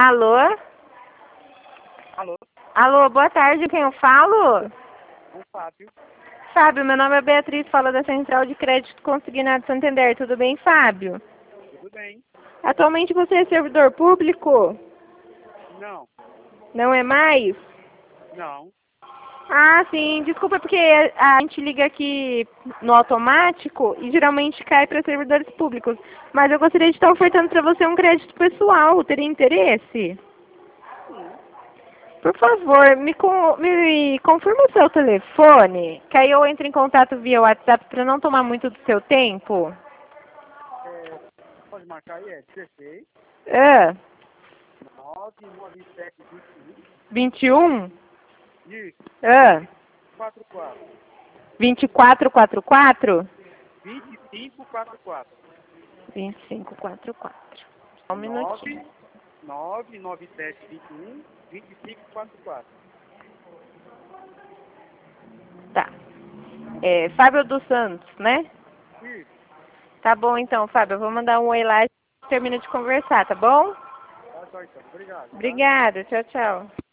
Alô? Alô? Alô, boa tarde, quem eu falo? O Fábio. Fábio, meu nome é Beatriz, falo da Central de Crédito Consignado Santander. Tudo bem, Fábio? Tudo bem? Atualmente você é servidor público? Não. Não é mais? Não. Ah, sim. Desculpa, porque a gente liga aqui no automático e geralmente cai para servidores públicos. Mas eu gostaria de estar ofertando para você um crédito pessoal. Teria interesse? Sim. Por favor, me confirma o seu telefone, que aí eu entro em contato via WhatsApp para não tomar muito do seu tempo. Pode marcar aí, é 16 Ah, 997 21. 21? Isso. Ah, 44. 2444? 2544. 2544. Só um minutinho. 997 21 2544. Tá. É, Fábio dos Santos, né? Isso. Tá bom então, Fábio. Eu vou mandar um oi lá e termina de conversar, tá bom? Tá só então. Obrigado, tá? Obrigada. Tchau, tchau.